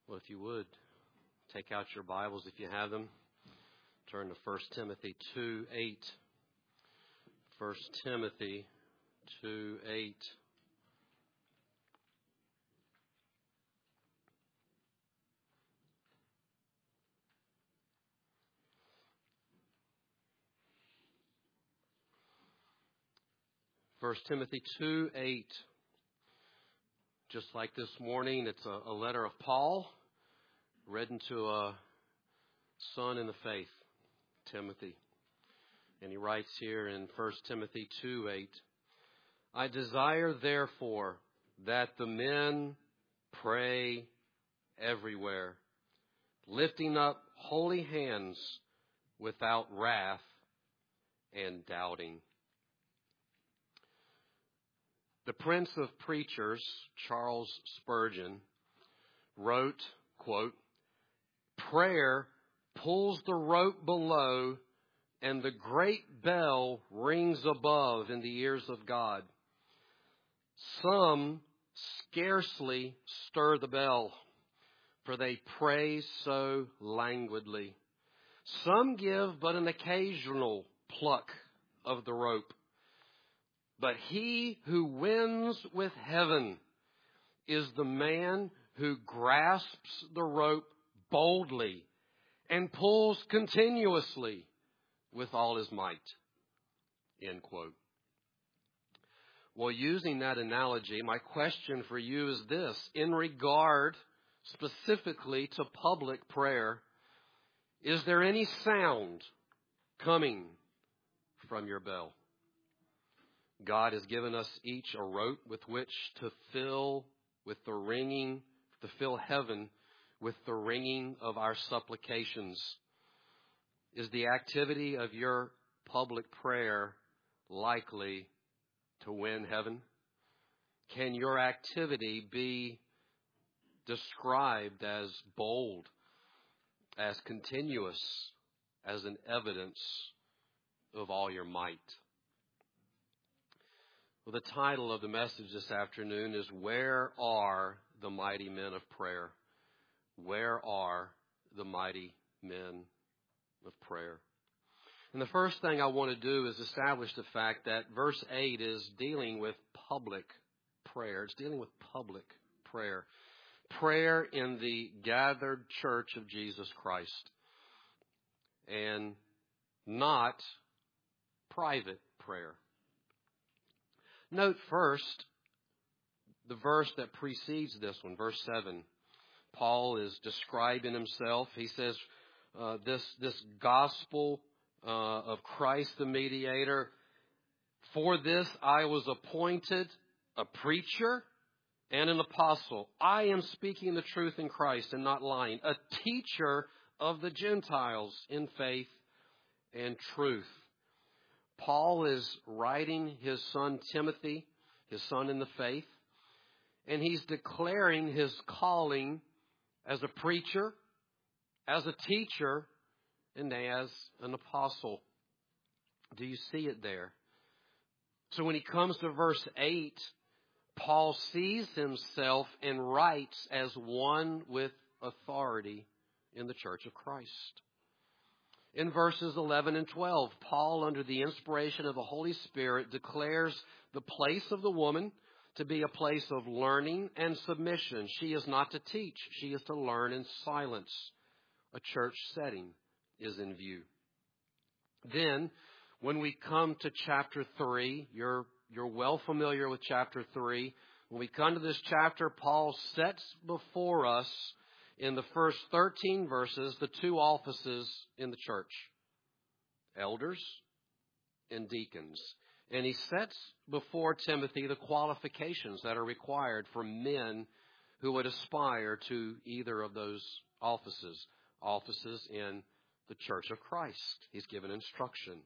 Well, if you would, take out your Bibles if you have them. Turn to 1 Timothy 2:8. 1 Timothy 2:8. First Timothy 2:8. Just like this morning, it's a letter of Paul written to a son in the faith, Timothy. And he writes here in 1 Timothy 2:8, I desire therefore that the men pray everywhere, lifting up holy hands without wrath and doubting. The Prince of Preachers, Charles Spurgeon, wrote, quote, prayer pulls the rope below and the great bell rings above in the ears of God. Some scarcely stir the bell, for they pray so languidly. Some give but an occasional pluck of the rope. But he who wins with heaven is the man who grasps the rope boldly and pulls continuously with all his might. End quote. Well, using that analogy, my question for you is this. In regard specifically to public prayer, is there any sound coming from your bell? God has given us each a rope with which to fill heaven with the ringing of our supplications. Is the activity of your public prayer likely to win heaven? Can your activity be described as bold, as continuous, as an evidence of all your might? Well, the title of the message this afternoon is, Where Are the Mighty Men of Prayer? Where are the mighty men of prayer? And the first thing I want to do is establish the fact that verse 8 is dealing with public prayer. It's dealing with public prayer. Prayer in the gathered church of Jesus Christ. And not private prayer. Note first the verse that precedes this one, verse 7. Paul is describing himself. He says, this gospel of Christ the mediator, for this I was appointed a preacher and an apostle. I am speaking the truth in Christ and not lying, a teacher of the Gentiles in faith and truth. Paul is writing his son Timothy, his son in the faith, and he's declaring his calling as a preacher, as a teacher, and as an apostle. Do you see it there? So when he comes to verse 8, Paul sees himself and writes as one with authority in the church of Christ. In verses 11 and 12, Paul, under the inspiration of the Holy Spirit, declares the place of the woman to be a place of learning and submission. She is not to teach. She is to learn in silence. A church setting is in view. Then, when we come to chapter 3, you're well familiar with chapter 3. When we come to this chapter, Paul sets before us in the first 13 verses, the two offices in the church, elders and deacons. And he sets before Timothy the qualifications that are required for men who would aspire to either of those offices in the church of Christ. He's given instruction.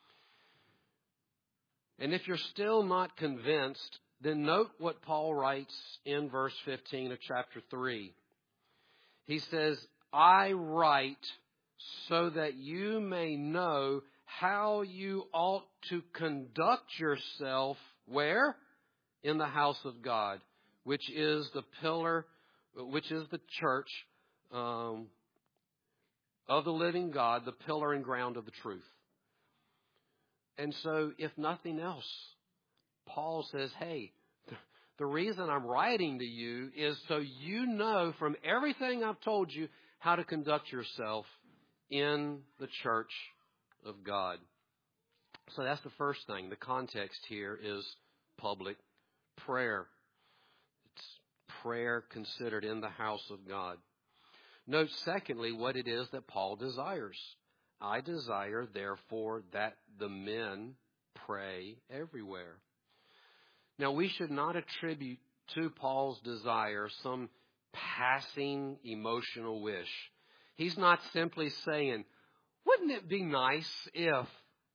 And if you're still not convinced, then note what Paul writes in verse 15 of chapter 3. He says, I write so that you may know how you ought to conduct yourself, where? In the house of God, which is the pillar, which is the church, of the living God, the pillar and ground of the truth. And so, if nothing else, Paul says, hey, the reason I'm writing to you is so you know from everything I've told you how to conduct yourself in the church of God. So that's the first thing. The context here is public prayer. It's prayer considered in the house of God. Note, secondly, what it is that Paul desires. I desire, therefore, that the men pray everywhere. Now, we should not attribute to Paul's desire some passing emotional wish. He's not simply saying, wouldn't it be nice if...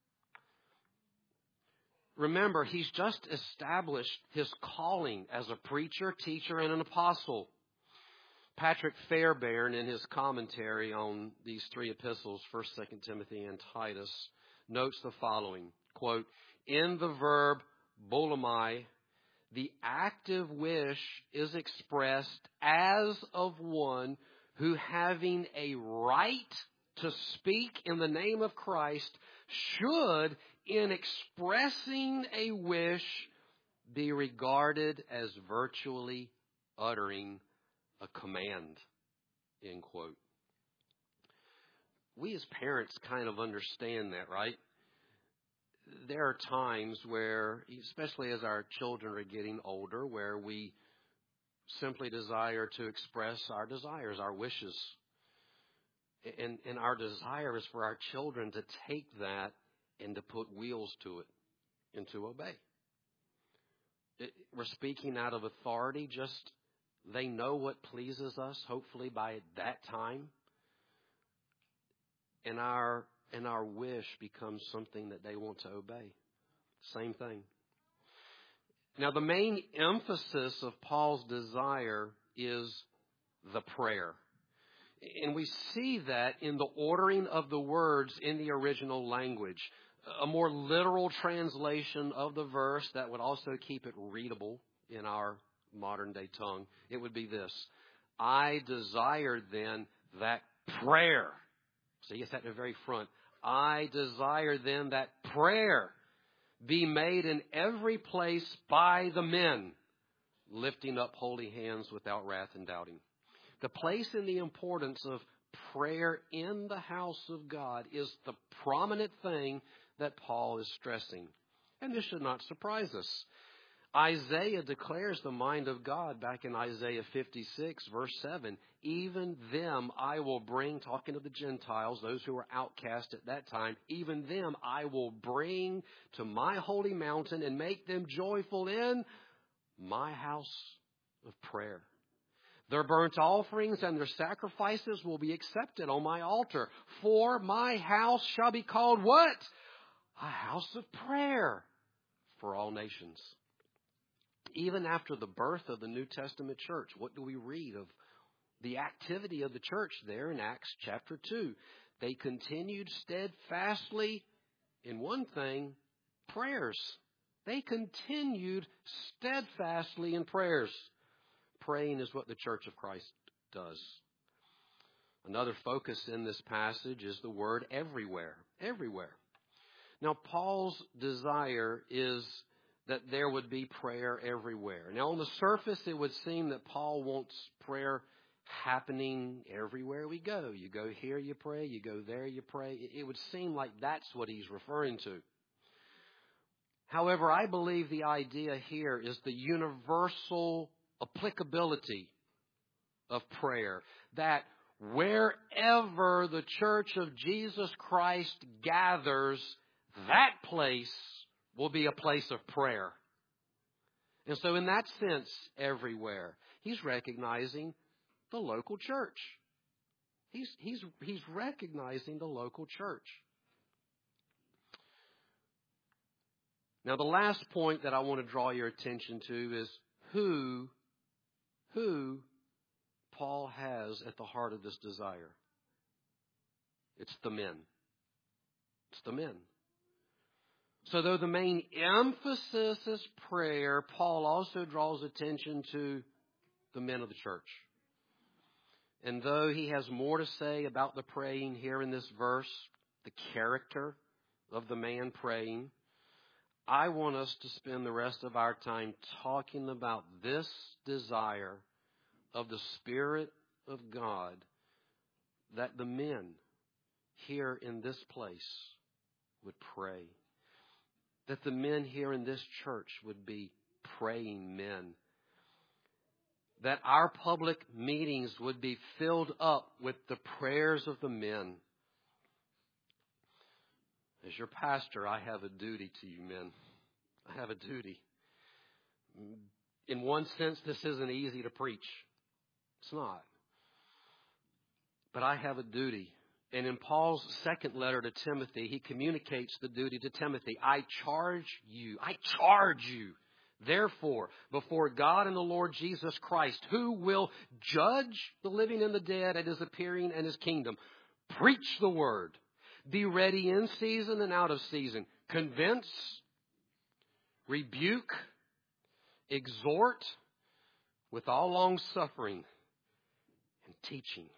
Remember, he's just established his calling as a preacher, teacher, and an apostle. Patrick Fairbairn, in his commentary on these three epistles, 1st, 2nd Timothy, and Titus, notes the following, quote, in the verb boulomai, the active wish is expressed as of one who, having a right to speak in the name of Christ, should, in expressing a wish, be regarded as virtually uttering a command, end quote. We as parents kind of understand that, right? There are times where, especially as our children are getting older, where we simply desire to express our desires, our wishes. And our desire is for our children to take that and to put wheels to it and to obey. We're speaking out of authority, just they know what pleases us, hopefully by that time. And our wish becomes something that they want to obey. Same thing. Now, the main emphasis of Paul's desire is the prayer. And we see that in the ordering of the words in the original language. A more literal translation of the verse that would also keep it readable in our modern day tongue, it would be this: I desire then that prayer. See, it's at the very front. I desire then that prayer be made in every place by the men, lifting up holy hands without wrath and doubting. The place and the importance of prayer in the house of God is the prominent thing that Paul is stressing. And this should not surprise us. Isaiah declares the mind of God back in Isaiah 56, verse 7. Even them I will bring, talking to the Gentiles, those who were outcast at that time, even them I will bring to my holy mountain and make them joyful in my house of prayer. Their burnt offerings and their sacrifices will be accepted on my altar. For my house shall be called what? A house of prayer for all nations. Even after the birth of the New Testament church, what do we read of the activity of the church there in Acts chapter 2? They continued steadfastly in one thing, prayers. They continued steadfastly in prayers. Praying is what the Church of Christ does. Another focus in this passage is the word everywhere. Everywhere. Now, Paul's desire is that there would be prayer everywhere. Now, on the surface, it would seem that Paul wants prayer happening everywhere we go. You go here, you pray. You go there, you pray. It would seem like that's what he's referring to. However, I believe the idea here is the universal applicability of prayer. That wherever the church of Jesus Christ gathers, that place will be a place of prayer. And so in that sense, everywhere, he's recognizing the local church. He's recognizing the local church. Now, the last point that I want to draw your attention to is who Paul has at the heart of this desire. It's the men. It's the men. So though the main emphasis is prayer, Paul also draws attention to the men of the church. And though he has more to say about the praying here in this verse, the character of the man praying, I want us to spend the rest of our time talking about this desire of the Spirit of God, that the men here in this place would pray. That the men here in this church would be praying men. That our public meetings would be filled up with the prayers of the men. As your pastor, I have a duty to you men. I have a duty. In one sense, this isn't easy to preach. It's not. But I have a duty. And in Paul's second letter to Timothy, he communicates the duty to Timothy. I charge you, therefore, before God and the Lord Jesus Christ, who will judge the living and the dead at his appearing and his kingdom. Preach the word. Be ready in season and out of season. Convince, rebuke, exhort with all long suffering and teaching.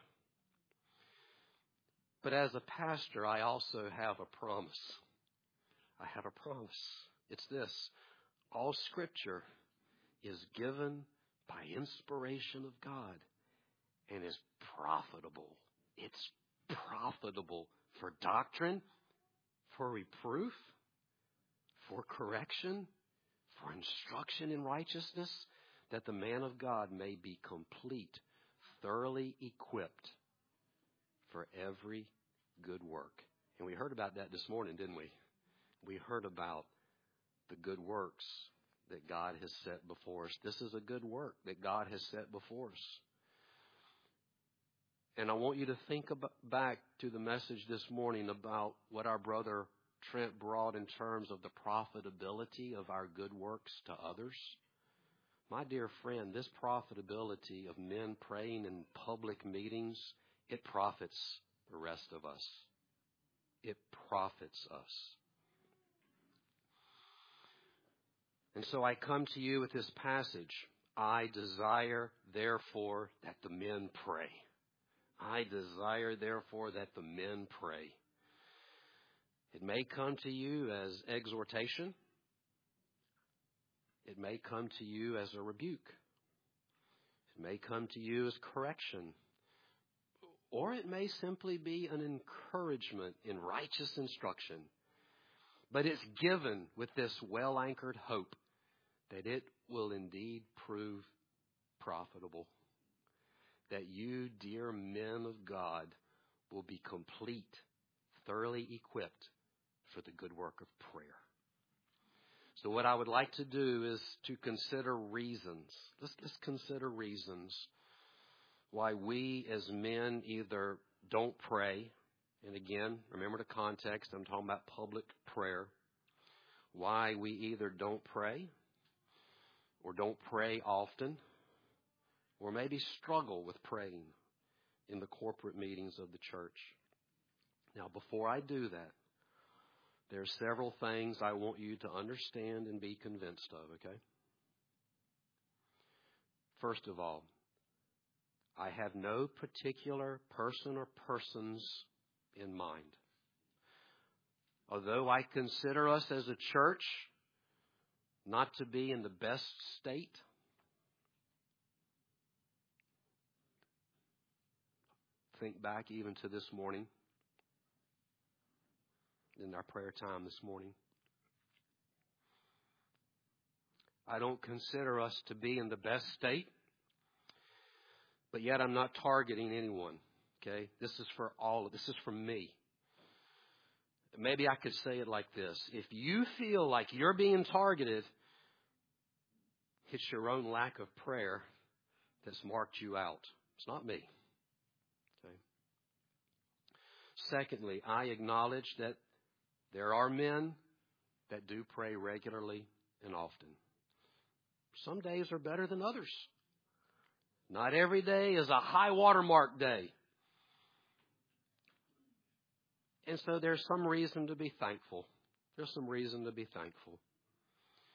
But as a pastor, I also have a promise. I have a promise. It's this. All Scripture is given by inspiration of God and is profitable. It's profitable for doctrine, for reproof, for correction, for instruction in righteousness, that the man of God may be complete, thoroughly equipped for every good work. And we heard about that this morning, didn't we? We heard about the good works that God has set before us. This is a good work that God has set before us. And I want you to think back to the message this morning about what our brother Trent brought in terms of the profitability of our good works to others. My dear friend, this profitability of men praying in public meetings, it profits the rest of us. It profits us. And so I come to you with this passage. I desire, therefore, that the men pray. I desire, therefore, that the men pray. It may come to you as exhortation. It may come to you as a rebuke. It may come to you as correction. Or it may simply be an encouragement in righteous instruction. But it's given with this well-anchored hope that it will indeed prove profitable. That you, dear men of God, will be complete, thoroughly equipped for the good work of prayer. So what I would like to do is to consider reasons. Let's consider reasons why we as men either don't pray. And again, remember the context. I'm talking about public prayer. Why we either don't pray or don't pray often, or maybe struggle with praying in the corporate meetings of the church. Now, before I do that, there are several things I want you to understand and be convinced of, okay? First of all, I have no particular person or persons in mind. Although I consider us as a church not to be in the best state, think back even to this morning, in our prayer time this morning. I don't consider us to be in the best state, but yet I'm not targeting anyone, okay? This is for this is for me. Maybe I could say it like this. If you feel like you're being targeted, it's your own lack of prayer that's marked you out. It's not me. Okay? Secondly, I acknowledge that there are men that do pray regularly and often. Some days are better than others. Not every day is a high watermark day. And so there's some reason to be thankful. There's some reason to be thankful.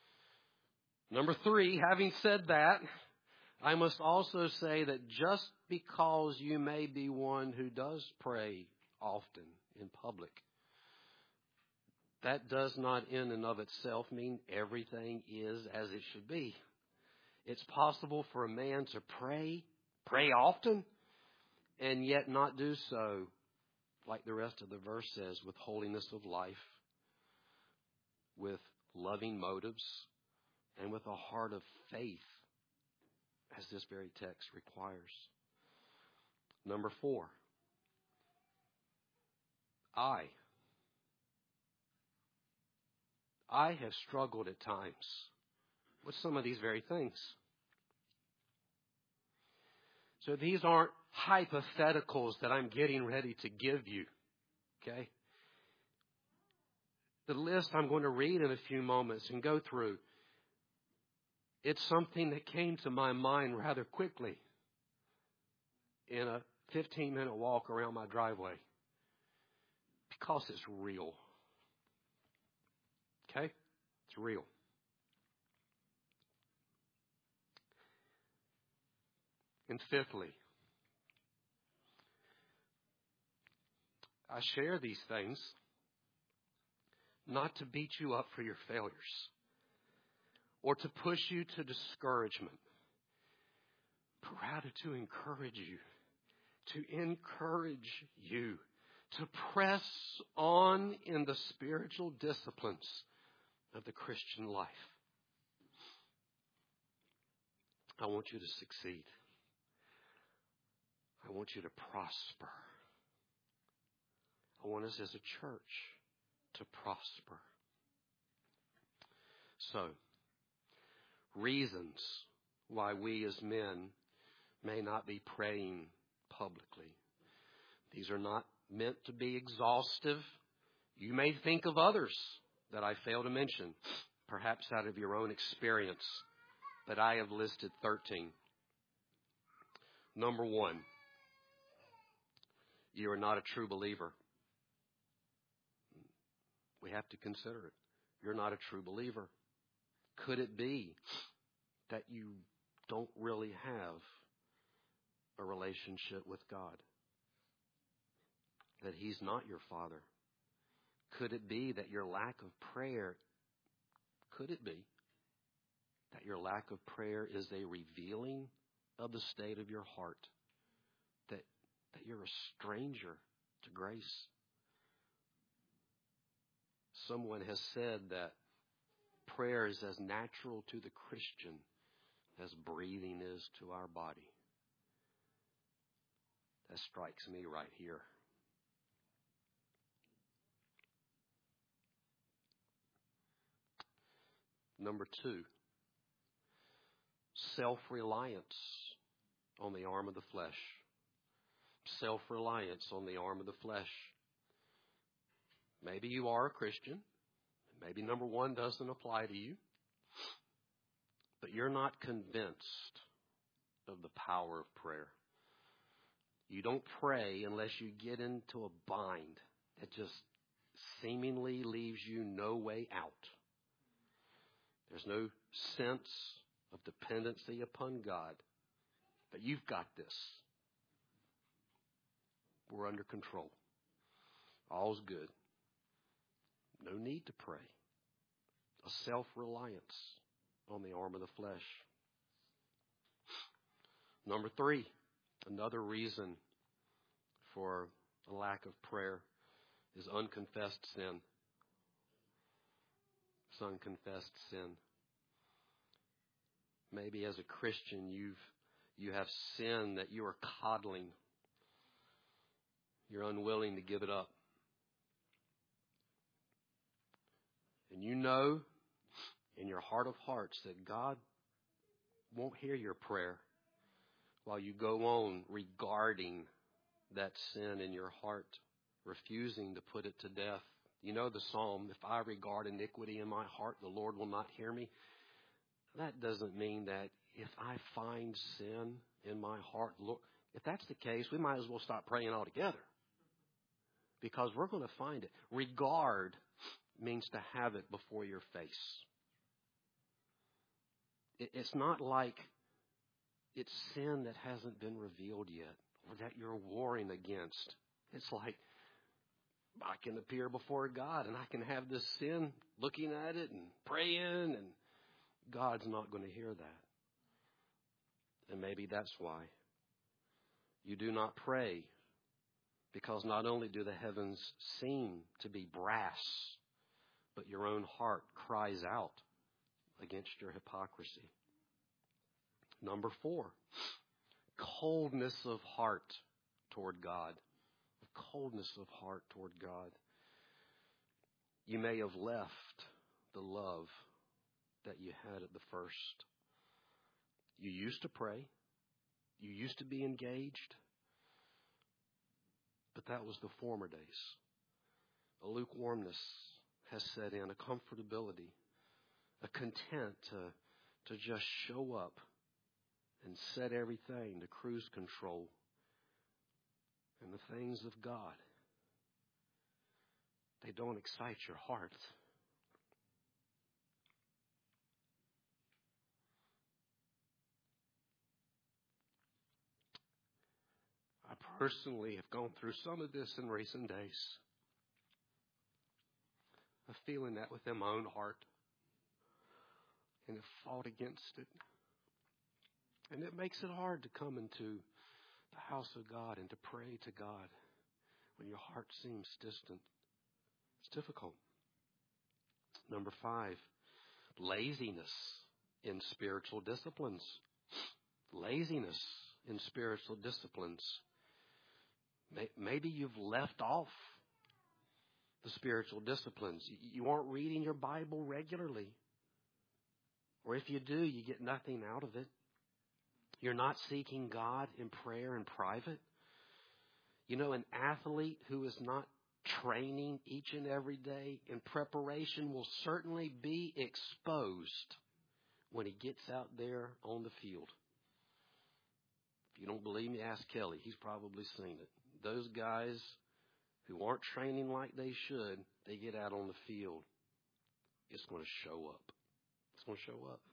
Number 3, having said that, I must also say that just because you may be one who does pray often in public, that does not in and of itself mean everything is as it should be. It's possible for a man to pray often, and yet not do so, like the rest of the verse says, with holiness of life, with loving motives, and with a heart of faith, as this very text requires. Number 4, I have struggled at times with some of these very things. So these aren't hypotheticals that I'm getting ready to give you, okay? The list I'm going to read in a few moments and go through, it's something that came to my mind rather quickly in a 15-minute walk around my driveway, because it's real. Okay? It's real. And fifthly, I share these things not to beat you up for your failures or to push you to discouragement, but rather to encourage you to press on in the spiritual disciplines of the Christian life. I want you to succeed. I want you to prosper. I want us as a church to prosper. So, reasons why we as men may not be praying publicly. These are not meant to be exhaustive. You may think of others that I fail to mention, perhaps out of your own experience, but I have listed 13. Number 1, you are not a true believer. We have to consider it. You're not a true believer. Could it be that you don't really have a relationship with God? That He's not your Father? Could it be that your lack of prayer, could it be that your lack of prayer is a revealing of the state of your heart? That you're a stranger to grace? Someone has said that prayer is as natural to the Christian as breathing is to our body. That strikes me right here. Number 2, self-reliance on the arm of the flesh. Self-reliance on the arm of the flesh. Maybe you are a Christian. Maybe number 1 doesn't apply to you. But you're not convinced of the power of prayer. You don't pray unless you get into a bind that just seemingly leaves you no way out. There's no sense of dependency upon God. But you've got this. We're under control. All's good. No need to pray. A self-reliance on the arm of the flesh. Number 3, another reason for a lack of prayer is unconfessed sin. It's unconfessed sin. Maybe as a Christian you have sin that you are coddling. You're unwilling to give it up. And you know in your heart of hearts that God won't hear your prayer while you go on regarding that sin in your heart, refusing to put it to death. You know the psalm, if I regard iniquity in my heart, the Lord will not hear me. That doesn't mean that if I find sin in my heart, Lord, if that's the case, we might as well stop praying altogether. Because we're going to find it. Regard means to have it before your face. It's not like It's sin that hasn't been revealed yet, or that you're warring against. It's like, I can appear before God and I can have this sin looking at it and praying, and God's not going to hear that. And maybe that's why you do not pray, because not only do the heavens seem to be brass, but your own heart cries out against your hypocrisy. Number 4, coldness of heart toward God. Coldness of heart toward God. You may have left the love that you had at the first. You used to pray. You used to be engaged. But that was the former days. A lukewarmness has set in, a comfortability, a content to just show up and set everything to cruise control. And the things of God, they don't excite your heart. I personally have gone through some of this in recent days. I'm feeling that within my own heart, and have fought against it. And it makes it hard to come into the house of God and to pray to God when your heart seems distant. It's difficult. Number 5, laziness in spiritual disciplines. Laziness in spiritual disciplines. Maybe you've left off the spiritual disciplines. You aren't reading your Bible regularly. Or if you do, you get nothing out of it. You're not seeking God in prayer in private. You know, an athlete who is not training each and every day in preparation will certainly be exposed when he gets out there on the field. If you don't believe me, ask Kelly. He's probably seen it. Those guys who aren't training like they should, they get out on the field. It's going to show up. It's going to show up.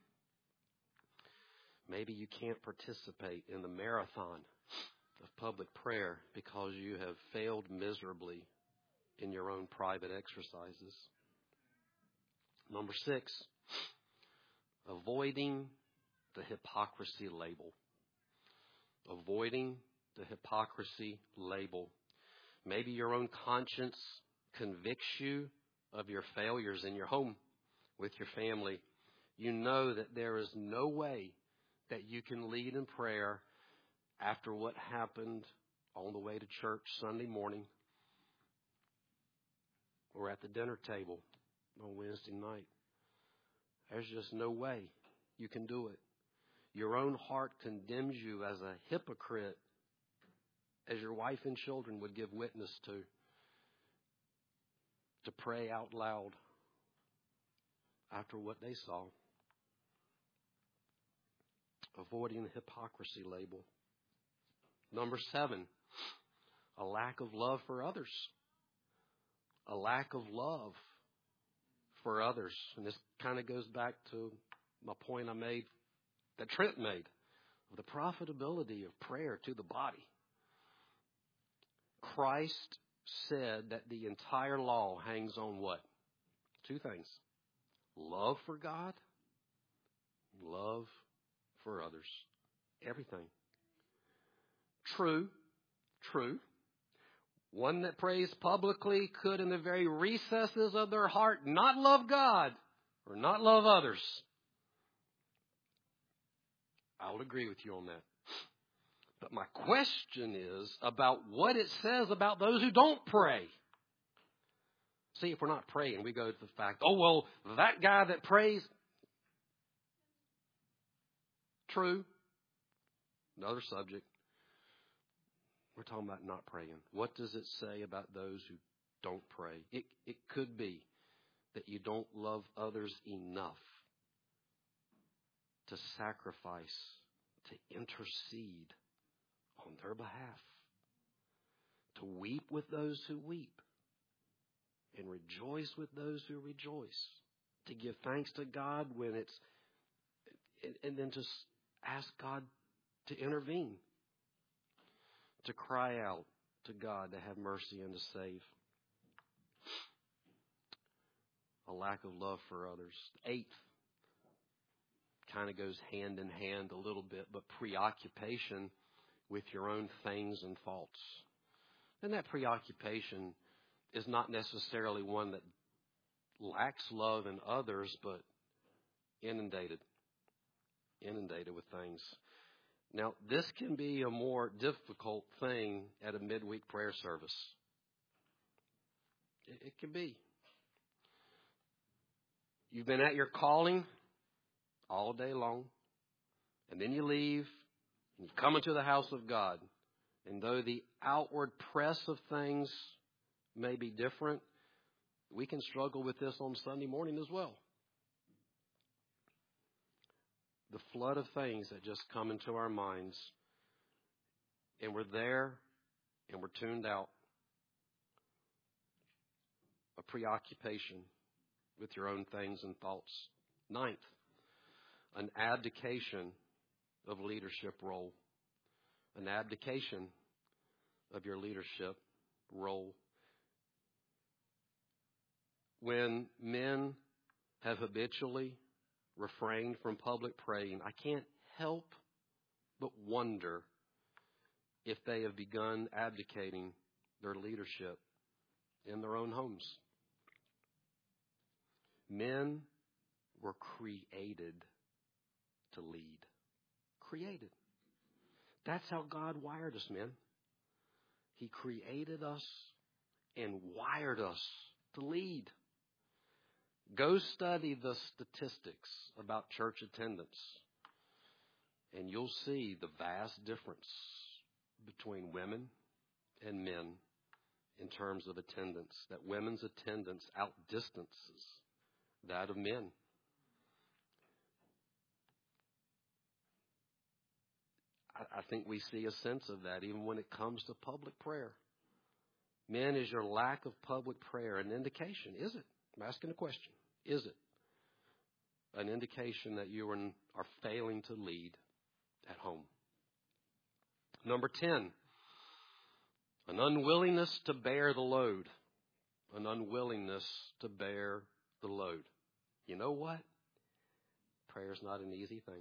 Maybe you can't participate in the marathon of public prayer because you have failed miserably in your own private exercises. Number 6, avoiding the hypocrisy label. Avoiding the hypocrisy label. Maybe your own conscience convicts you of your failures in your home with your family. You know that there is no way that you can lead in prayer after what happened on the way to church Sunday morning or at the dinner table on Wednesday night. There's just no way you can do it. Your own heart condemns you as a hypocrite, as your wife and children would give witness to pray out loud after what they saw. Avoiding the hypocrisy label. Number 7, a lack of love for others. A lack of love for others. And this kind of goes back to my point I made, that Trent made, of the profitability of prayer to the body. Christ said that the entire law hangs on what? 2 things. Love for God, love for others. Everything. True. One that prays publicly could, in the very recesses of their heart, not love God or not love others. I will agree with you on that. But my question is about what it says about those who don't pray. See, if we're not praying, we go to the fact, oh, well, that guy that prays. True. Another subject. We're talking about not praying. What does it say about those who don't pray? It could be that you don't love others enough to sacrifice, to intercede on their behalf, to weep with those who weep, and rejoice with those who rejoice, to give thanks to God when it's, and then just ask God to intervene, to cry out to God to have mercy and to save. A lack of love for others. Eighth, kind of goes hand in hand a little bit, but preoccupation with your own things and faults. And that preoccupation is not necessarily one that lacks love in others, but inundated with things. Now, this can be a more difficult thing at a midweek prayer service. It can be. You've been at your calling all day long, and then you leave, and you come into the house of God. And though the outward press of things may be different, we can struggle with this on Sunday morning as well. The flood of things that just come into our minds, and we're there, and we're tuned out. A preoccupation with your own things and thoughts. Ninth, an abdication of leadership role. An abdication of your leadership role. When men have habitually refrained from public praying, I can't help but wonder if they have begun abdicating their leadership in their own homes. Men were created to lead. Created. That's how God wired us, men. He created us and wired us to lead. Go study the statistics about church attendance, and you'll see the vast difference between women and men in terms of attendance, that women's attendance outdistances that of men. I think we see a sense of that even when it comes to public prayer. Men, is your lack of public prayer an indication? Is it? I'm asking a question. Is it an indication that you are failing to lead at home? Number 10, an unwillingness to bear the load. An unwillingness to bear the load. You know what? Prayer is not an easy thing.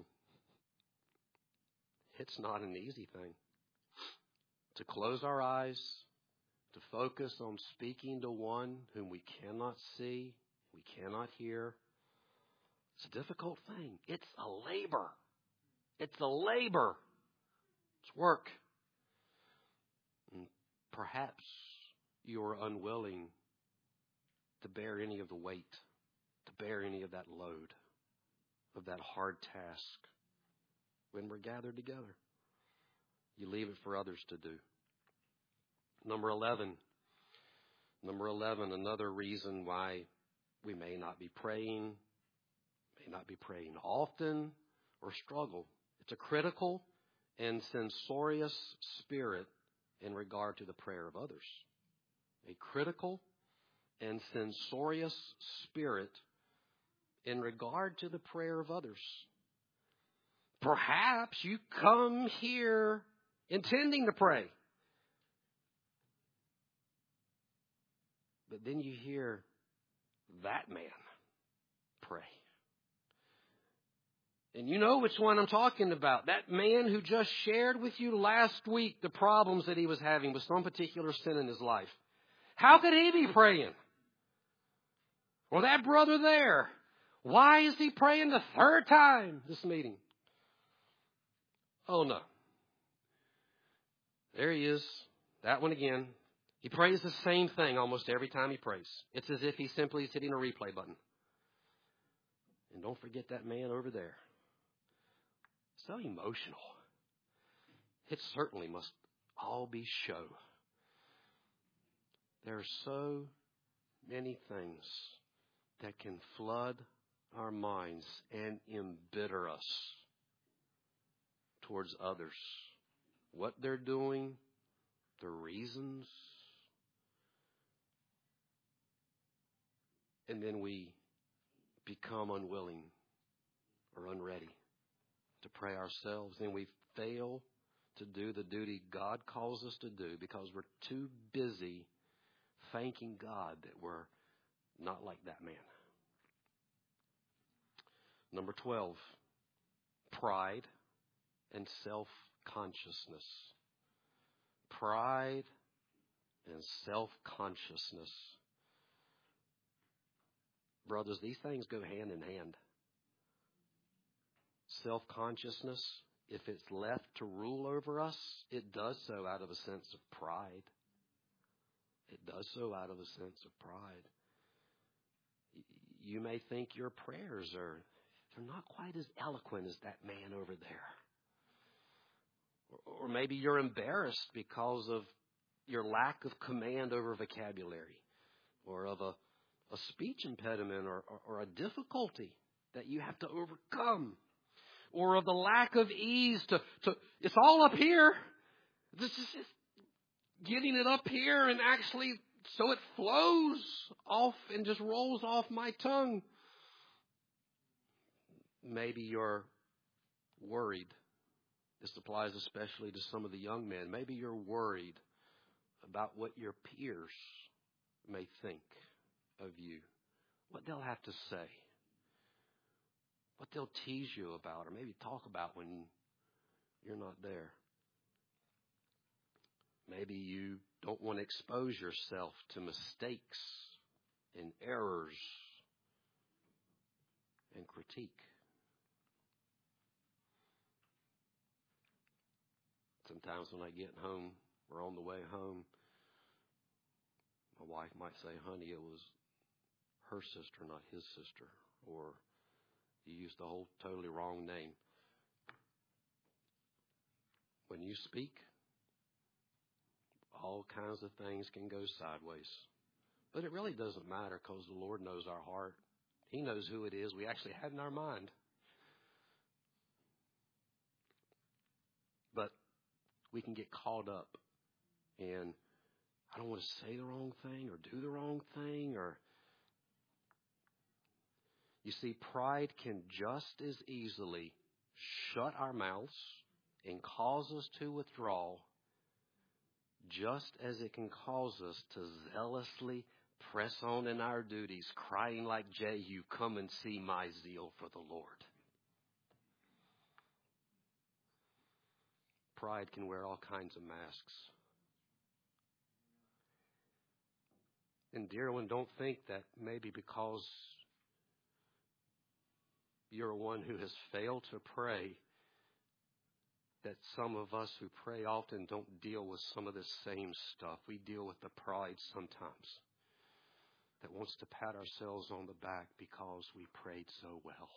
It's not an easy thing. To close our eyes, to focus on speaking to one whom we cannot see, we cannot hear. It's a difficult thing. It's a labor. It's a labor. It's work. And perhaps you are unwilling to bear any of the weight, to bear any of that load, of that hard task. When we're gathered together, you leave it for others to do. Number 11, another reason why we may not be praying often, or struggle. It's a critical and censorious spirit in regard to the prayer of others. A critical and censorious spirit in regard to the prayer of others. Perhaps you come here intending to pray, but then you hear that man pray. And you know which one I'm talking about. That man who just shared with you last week the problems that he was having with some particular sin in his life. How could he be praying? Or that brother there. Why is he praying the third time this meeting? Oh, no. There he is. That one again. He prays the same thing almost every time he prays. It's as if he simply is hitting a replay button. And don't forget that man over there. So emotional. It certainly must all be show. There are so many things that can flood our minds and embitter us towards others. What they're doing, the reasons. And then we become unwilling or unready to pray ourselves, then we fail to do the duty God calls us to do because we're too busy thanking God that we're not like that man. Number 12, pride and self-consciousness. Pride and self-consciousness. Brothers, these things go hand in hand. Self-consciousness, if it's left to rule over us, it does so out of a sense of pride. It does so out of a sense of pride. You may think your prayers they're not quite as eloquent as that man over there. Or maybe you're embarrassed because of your lack of command over vocabulary, or of a speech impediment, or a difficulty that you have to overcome, or of the lack of ease to it's all up here. This is just getting it up here and actually so it flows off and just rolls off my tongue. Maybe you're worried. This applies especially to some of the young men. Maybe you're worried about what your peers may think of you, what they'll have to say, what they'll tease you about, or maybe talk about when you're not there. Maybe you don't want to expose yourself to mistakes and errors and critique. Sometimes when I get home or on the way home, my wife might say, honey, it was her sister, not his sister. Or you used the whole totally wrong name. When you speak, all kinds of things can go sideways. But it really doesn't matter because the Lord knows our heart. He knows who it is we actually had in our mind. But we can get caught up in, I don't want to say the wrong thing or do the wrong thing. Or you see, pride can just as easily shut our mouths and cause us to withdraw, just as it can cause us to zealously press on in our duties, crying like Jehu, come and see my zeal for the Lord. Pride can wear all kinds of masks. And dear one, don't think that maybe because you're one who has failed to pray, that some of us who pray often don't deal with some of this same stuff. We deal with the pride sometimes that wants to pat ourselves on the back because we prayed so well.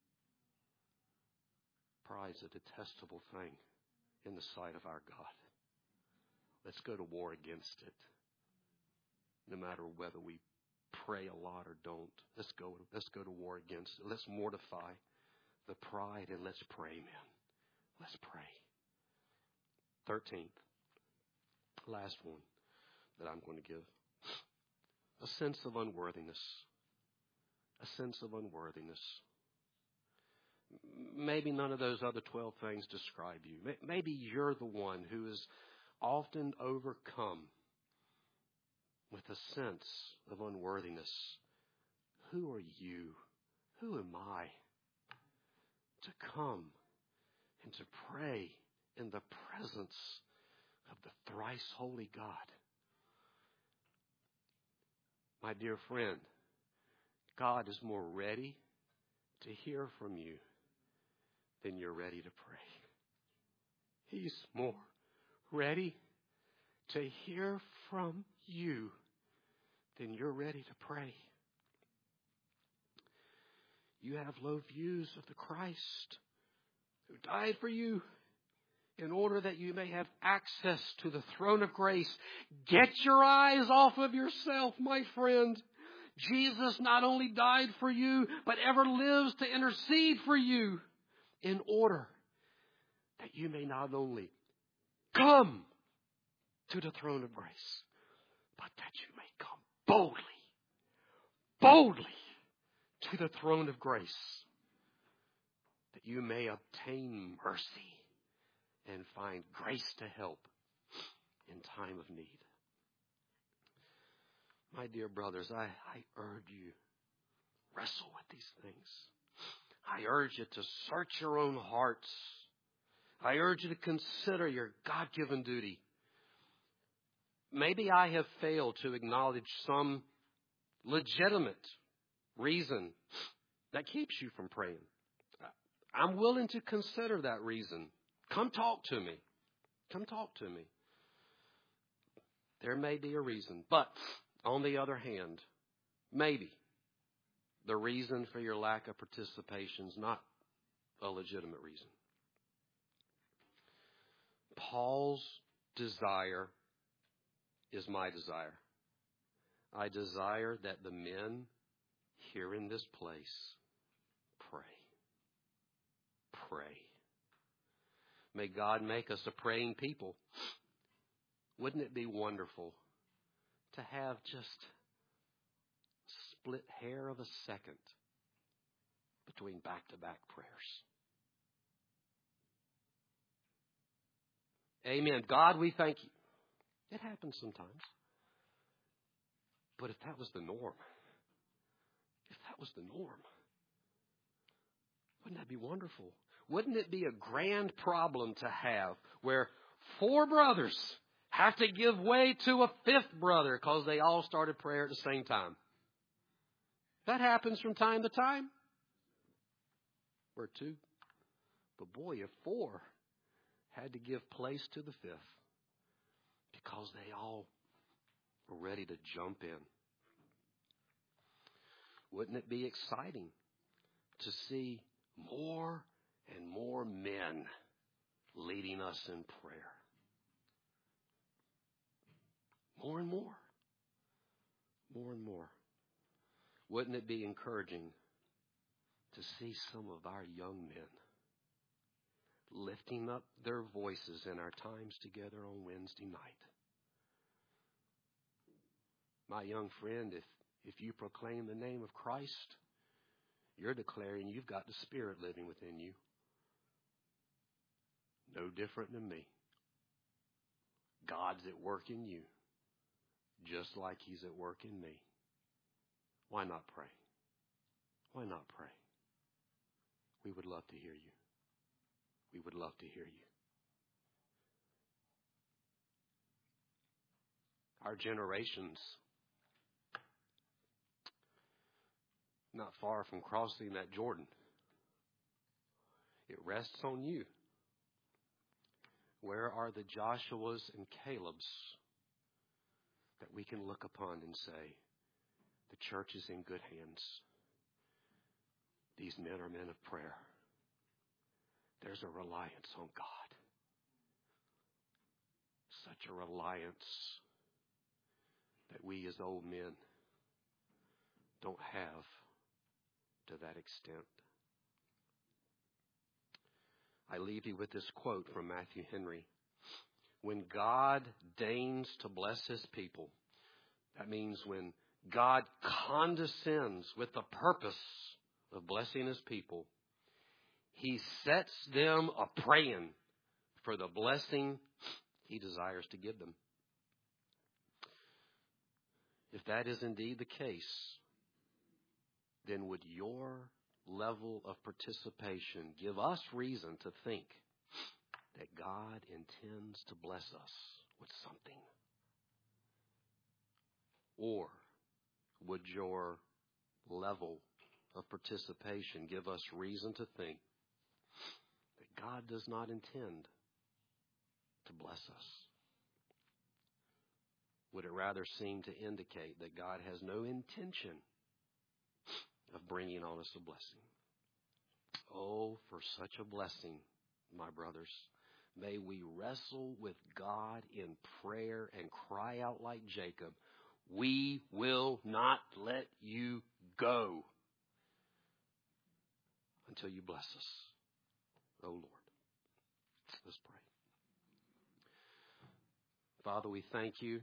Pride's a detestable thing in the sight of our God. Let's go to war against it. No matter whether we pray a lot or don't, let's go to war against it. Let's mortify the pride and let's pray, man. Let's pray. 13th, last one that I'm going to give. A sense of unworthiness. A sense of unworthiness. Maybe none of those other 12 things describe you. Maybe you're the one who is often overcome with a sense of unworthiness. Who are you? Who am I to come and to pray in the presence of the thrice holy God? My dear friend, God is more ready to hear from you than you're ready to pray. He's more ready to hear from you than you're ready to pray. You have low views of the Christ who died for you in order that you may have access to the throne of grace. Get your eyes off of yourself, my friend. Jesus not only died for you, but ever lives to intercede for you in order that you may not only come to the throne of grace, but that you may come boldly to the throne of grace, that you may obtain mercy and find grace to help in time of need. My dear brothers, I urge you, wrestle with these things. I urge you to search your own hearts. I urge you to consider your God-given duty. Maybe I have failed to acknowledge some legitimate reason that keeps you from praying. I'm willing to consider that reason. Come talk to me. Come talk to me. There may be a reason. But on the other hand, maybe the reason for your lack of participation is not a legitimate reason. Paul's desire is my desire. I desire that the men here in this place pray. Pray. May God make us a praying people. Wouldn't it be wonderful to have just split hair of a second between back-to-back prayers? Amen. God, we thank you. It happens sometimes. But if that was the norm, wouldn't that be wonderful? Wouldn't it be a grand problem to have where 4 brothers have to give way to a 5th brother because they all started prayer at the same time? That happens from time to time. Or 2. But boy, if 4 had to give place to the 5th because they all were ready to jump in. Wouldn't it be exciting to see more and more men leading us in prayer? More and more. More and more. Wouldn't it be encouraging to see some of our young men lifting up their voices in our times together on Wednesday night? My young friend, if you proclaim the name of Christ, you're declaring you've got the Spirit living within you. No different than me. God's at work in you, just like He's at work in me. Why not pray? Why not pray? We would love to hear you. We would love to hear you. Our generation's not far from crossing that Jordan. It rests on you. Where are the Joshuas and Calebs that we can look upon and say, the church is in good hands? These men are men of prayer. There's a reliance on God. Such a reliance that we as old men don't have to that extent. I leave you with this quote from Matthew Henry. When God deigns to bless His people, that means when God condescends with the purpose of blessing His people, He sets them a-praying for the blessing He desires to give them. If that is indeed the case, then would your level of participation give us reason to think that God intends to bless us with something? Or would your level of participation give us reason to think that God does not intend to bless us? Would it rather seem to indicate that God has no intention of bringing on us a blessing? Oh, for such a blessing, my brothers. May we wrestle with God in prayer and cry out like Jacob, we will not let you go until you bless us. Oh, Lord. Let's pray. Father, we thank you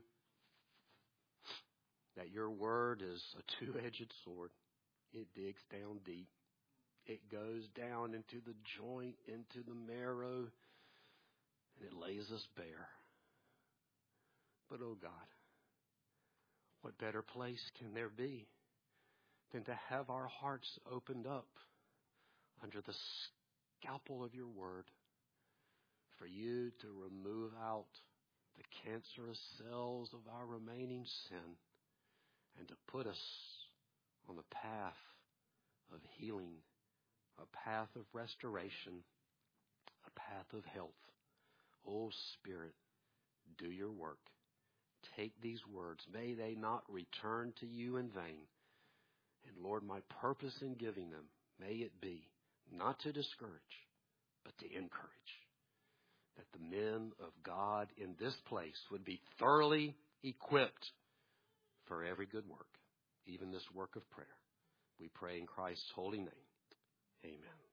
that your word is a two-edged sword. It digs down deep. It goes down into the joint, into the marrow, and it lays us bare. But, oh God, what better place can there be than to have our hearts opened up under the scalpel of your word, for you to remove out the cancerous cells of our remaining sin and to put us on the path of healing, a path of restoration, a path of health. Oh, Spirit, do your work. Take these words. May they not return to you in vain. And Lord, my purpose in giving them, may it be not to discourage, but to encourage. That the men of God in this place would be thoroughly equipped for every good work, even this work of prayer. We pray in Christ's holy name. Amen.